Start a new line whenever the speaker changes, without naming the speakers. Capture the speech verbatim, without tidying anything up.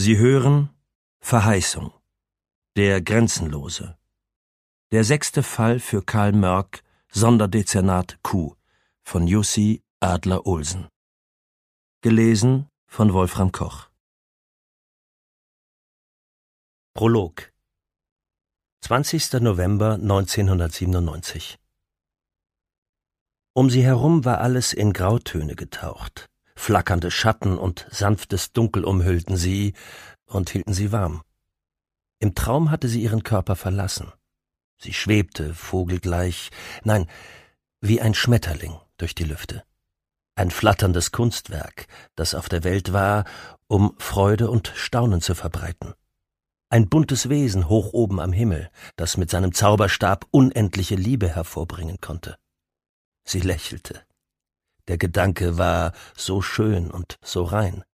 Sie hören Verheißung, der Grenzenlose. Der sechste Fall für Karl Mörck, Sonderdezernat Q von Jussi Adler-Olsen. Gelesen von Wolfram Koch. Prolog. zwanzigster November neunzehnhundertsiebenundneunzig. Um sie herum war alles in Grautöne getaucht. Flackernde Schatten und sanftes Dunkel umhüllten sie und hielten sie warm. Im Traum hatte sie ihren Körper verlassen. Sie schwebte, vogelgleich, nein, wie ein Schmetterling durch die Lüfte. Ein flatterndes Kunstwerk, das auf der Welt war, um Freude und Staunen zu verbreiten. Ein buntes Wesen hoch oben am Himmel, das mit seinem Zauberstab unendliche Liebe hervorbringen konnte. Sie lächelte. Der Gedanke war so schön und so rein.